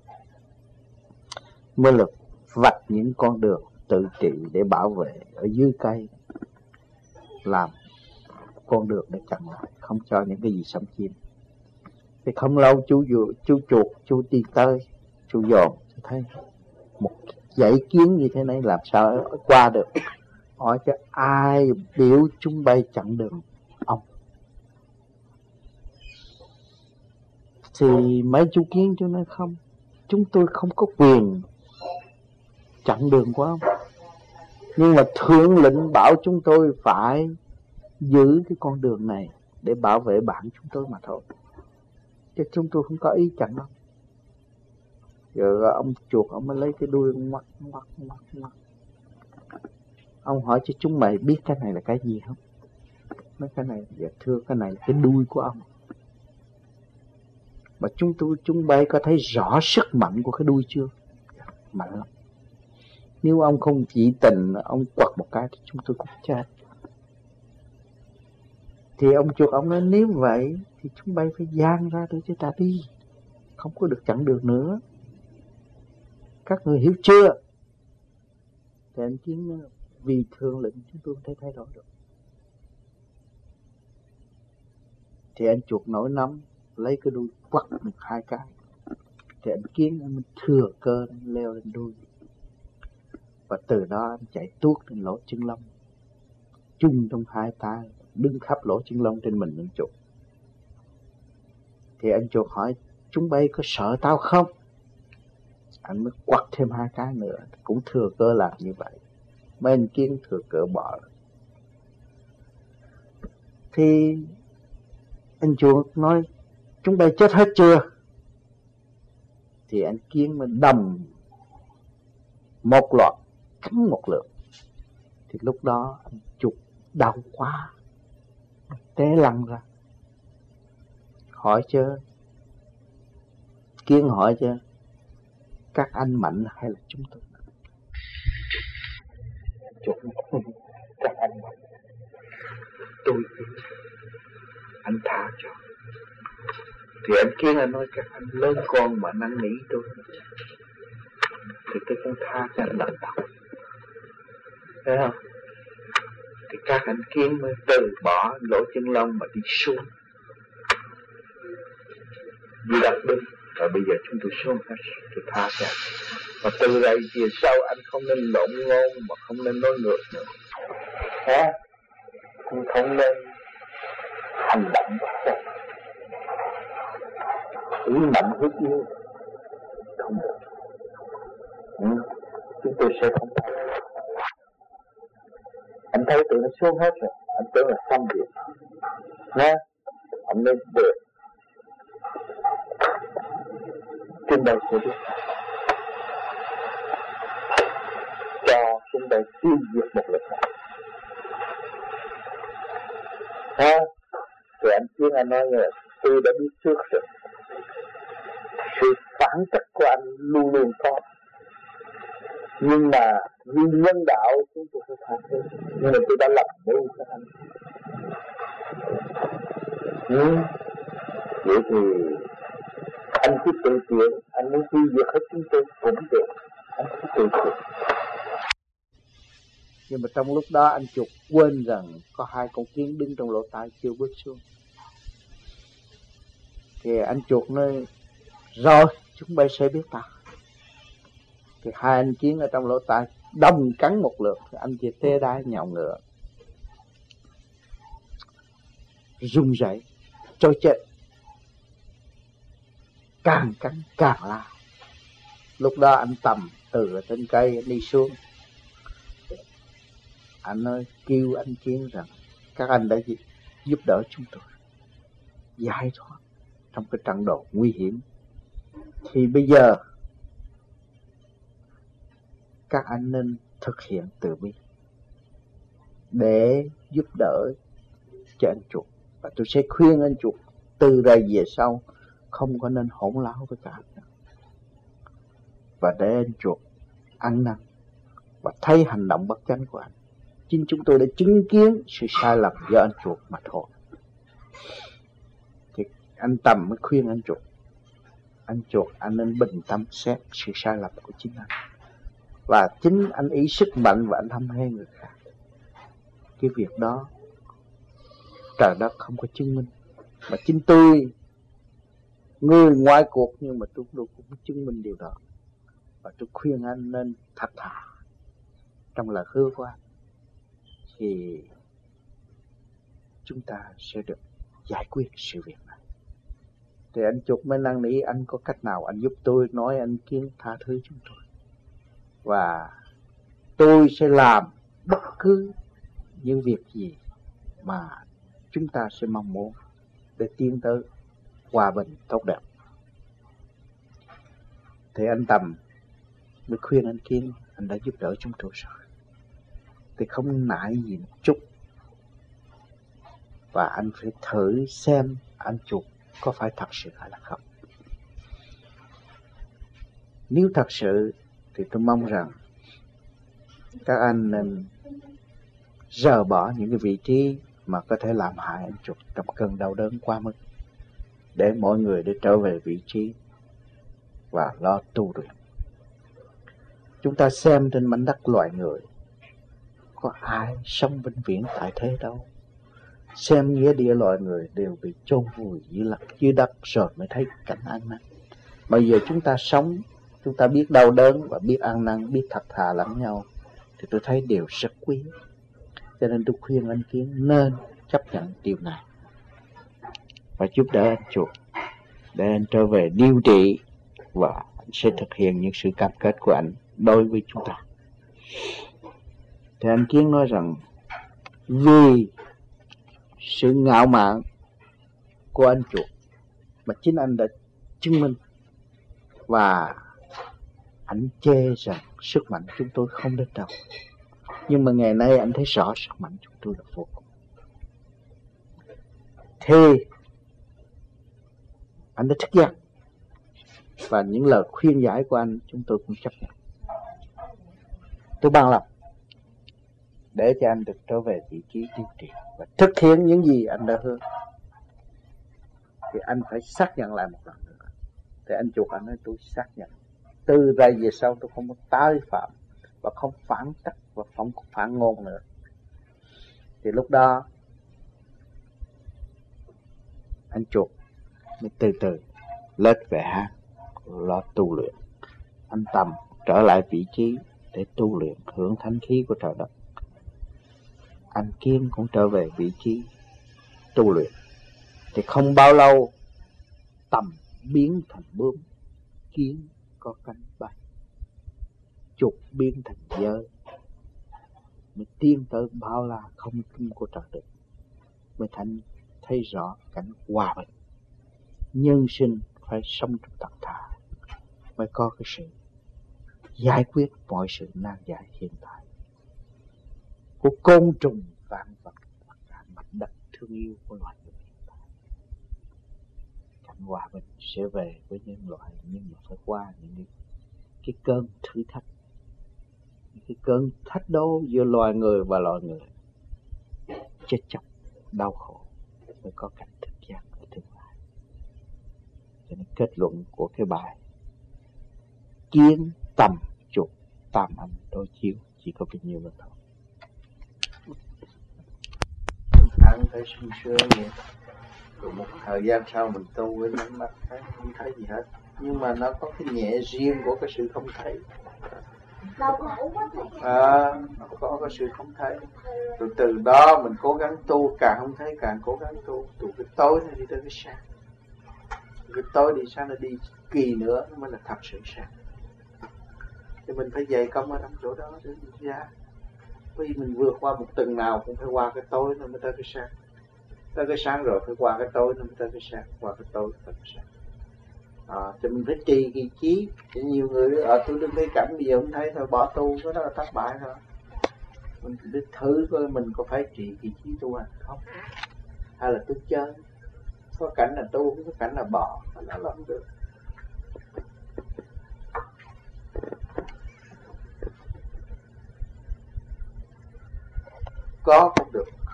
B: mới là vạch những con đường tự trị để bảo vệ ở dưới cây, làm con đường để chặn lại, không cho những cái gì xâm chiếm. Thì không lâu chú chú chuột chú đi tới, chú dòm thấy một dãy kiến như thế này làm sao qua được. Hỏi cho ai biểu chúng bay chặn đường ông. Thì mấy chú Kiến chú nói không, chúng tôi không có quyền chặn đường của ông, nhưng mà thượng lệnh bảo chúng tôi phải giữ cái con đường này để bảo vệ bạn chúng tôi mà thôi, chứ chúng tôi không có ý chặn đâu. Rồi ông chuột ông mới lấy cái đuôi ngoắc ngoắc ngoắc ngoắc. Ông hỏi cho chúng mày biết cái này là cái gì không? Nói cái này, dạ thưa, cái này là cái đuôi của ông. Mà chúng tôi chúng bay có thấy rõ sức mạnh của cái đuôi chưa? Mạnh lắm. Nếu ông không chỉ tình, ông quật một cái thì chúng tôi cũng chết. Thì ông chuột ông nói nếu vậy thì chúng bay phải giang ra để cho ta đi, không có được chặn được nữa. Các người hiểu chưa? Thì anh Kiến nói, vì thương lệnh chúng tôi không thể thay đổi được. Thì anh chuột nổi nóng, lấy cái đuôi quắt được hai cái. Thì anh Kiến anh thừa cơ anh leo lên đuôi. Và từ đó anh chạy tuốt lên lỗ chân lông, chung trong hai tay, đứng khắp lỗ chân lông trên mình anh chuột. Thì anh chuột hỏi, chúng bay có sợ tao không? Anh mới quắt thêm hai cái nữa, cũng thừa cơ làm như vậy. Mấy anh Kiến thừa cơ bỏ. Thì anh chuột nói, chúng bay chết hết chưa? Thì anh Kiến mới đầm một loạt, cắn một lượt. Thì lúc đó anh chuột đau quá, té lăn ra. Hỏi chứ, Kiến hỏi chứ, các anh mạnh hay là chúng tôi mạnh? Chuột các anh mạnh. Tôi anh tha cho. Thì anh Kiến anh nói các anh lớn con mà năn nỉ tôi, thì tôi cũng tha cho anh lần đầu. Thấy không? Thì
A: thì các anh kiến mới từ bỏ lỗ chân lông mà đi xuống đi đặt đứng. Và bây giờ chúng tôi xuống hết, tôi tha cho. Và từ đây về sau anh không nên lộn ngôn mà không nên nói ngược nữa. Hả? Cũng không nên hành động bất chấp. Ý mạnh hiếp yếu không được. Ừ. Chúng tôi sẽ không thấy. Anh thấy tụi nó xuống hết rồi, anh tưởng là xong việc. Nghe, anh nên được. Trên đây sẽ biết. Cho trên đây tiêu diệt một lực này. Ha? Rồi anh Chiến anh nói là tôi đã biết trước rồi. Sự phản cách của anh luôn luôn có. Nhưng mà vì nhân đạo chúng tôi phải phản cách. Nhưng mà tôi đã lập mưu cho anh. Ừ. Vậy thì anh cứ tự chuyện, anh muốn tiêu diệt hết chúng tôi cũng được. Anh cứ tự chuyện. Nhưng mà trong lúc đó anh Trục quên rằng có hai con kiến đứng trong lỗ tai chưa bước xuống. Thì anh Chuột nói rồi chúng bay sẽ biết ta. Thì hai anh kiến ở trong lỗ tai đồng cắn một lượt. Thì anh chỉ tê đái nhào ngựa, rung rẩy trôi chết, càng cắn càng la. Lúc đó anh Tầm từ ở trên cây đi xuống. Anh nói kêu anh Kiến rằng các anh đã giúp đỡ chúng tôi giải thoát trong cái trận độ nguy hiểm. Thì bây giờ các anh nên thực hiện từ bi để giúp đỡ cho anh Chuột. Và tôi sẽ khuyên anh Chuột từ đây về sau không có nên hỗn láo với cả anh nữa. Và để anh Chuột ăn năn và thấy hành động bất chánh của anh. Chính chúng tôi đã chứng kiến sự sai lầm do anh Chuột mà thôi. Thì anh Tầm mới khuyên anh Chuột, anh Chuột anh nên bình tâm xét sự sai lầm của chính anh. Và chính anh ý sức mạnh và anh hăm hê người khác. Cái việc đó trời đất không có chứng minh. Mà chính tôi, người ngoài cuộc nhưng mà tôi cũng chứng minh điều đó. Và tôi khuyên anh nên thật thà trong lời hứa của anh. Thì chúng ta sẽ được giải quyết sự việc này. Thì anh Chuột mới năn nỉ anh có cách nào anh giúp tôi, nói anh Kiến tha thứ chúng tôi. Và tôi sẽ làm bất cứ những việc gì mà chúng ta sẽ mong muốn để tiến tới hòa bình tốt đẹp. Thì anh Tầm mới khuyên anh Kiến, anh đã giúp đỡ chúng tôi rồi thì không nại gì một chút. Và anh phải thử xem anh Chuột có phải thật sự hay là không. Nếu thật sự thì tôi mong rằng các anh nên rời bỏ những cái vị trí mà có thể làm hại anh Chuột trong cơn đau đớn quá mức, để mọi người để trở về vị trí và lo tu luyện. Chúng ta xem trên mảnh đất loài người có ai sống vĩnh viễn tại thế đâu. Xem nghĩa địa loài người đều bị chôn vùi dưới đất rồi mới thấy cảnh ăn năn. Bây giờ chúng ta sống, chúng ta biết đau đớn và biết ăn năn, biết thật thà lẫn nhau, thì tôi thấy đều rất quý. Cho nên tôi khuyên anh Kiến nên chấp nhận điều này và giúp đỡ anh Chuột để anh trở về điều trị, và anh sẽ thực hiện những sự cam kết của anh đối với chúng ta. Thì anh Kiến nói rằng vì sự ngạo mạn của anh Chuột mà chính anh đã chứng minh, và anh chê rằng sức mạnh chúng tôi không đến đâu. Nhưng mà ngày nay anh thấy rõ sức mạnh chúng tôi là vô cùng. Thì anh đã thức giấc, và những lời khuyên giải của anh chúng tôi cũng chấp nhận. Tôi bằng lòng để cho anh được trở về vị trí điều trị và thực hiện những gì anh đã hứa. Thì anh phải xác nhận lại một lần nữa. Thì anh Chuột anh nói tôi xác nhận, từ đây về sau tôi không có tái phạm và không phản trắc và không có phản ngôn nữa.
B: Thì lúc đó anh chuột mới từ từ lết về hang lo tu luyện. Anh Tầm trở lại vị trí để tu luyện hưởng thánh khí của trời đất. Anh Kiên cũng trở về vị trí tu luyện. Thì không bao lâu Tầm biến thành bướm, Kiến có cánh bay, chuột biến thành dơi, mới tiến tới bao la không kim của trời đất, mới thành thấy rõ cảnh hòa bình. Nhân sinh phải sống trong thật thà mới có cái sự giải quyết mọi sự nan giải hiện tại của côn trùng vạn vật và cả mảnh đất thương yêu của loài người hiện tại. Cảnh hòa bình sẽ về với nhân loại, nhưng mà phải qua những cái, cái cơn thử thách, những cái cơn thách đố giữa loài người và loài người, chết chóc, đau khổ mới có cảnh thực giác ở tương lai. Cho nên kết luận của cái bài Kiến, Tầm, chuột, tam âm đối chiếu chỉ có bao nhiêu là thôi. Ăn thấy sung sướng vậy. Rồi một thời gian sau mình tu với nhắm mắt thấy không thấy gì hết. Nhưng mà nó có cái nhẹ riêng của cái sự không thấy. À, nó có cái sự không thấy. Rồi từ đó mình cố gắng tu, càng không thấy càng cố gắng tu. Từ cái tối nó đi tới cái sáng. Cái tối đi sáng nó đi kỳ nữa nó mới là thật sự sáng. Thì mình phải dày công ở trong chỗ đó để đi ra. Vì mình vượt qua một tuần nào cũng phải qua cái tối nó mới tới cái sáng. Tới cái sáng rồi phải qua cái tối nó mới tới cái sáng. Qua cái tối tới cái sáng. À, thì mình phải trì kỳ trí. Thì nhiều người ở tôi đứng thấy cảnh bây giờ không thấy thôi bỏ tu, cái đó là thất bại thôi. Mình phải thử coi mình có phải trì kỳ trí tu hành không, hay là tôi chơi. Có cảnh là tu, có cảnh là bỏ, nó là không được. Có không được.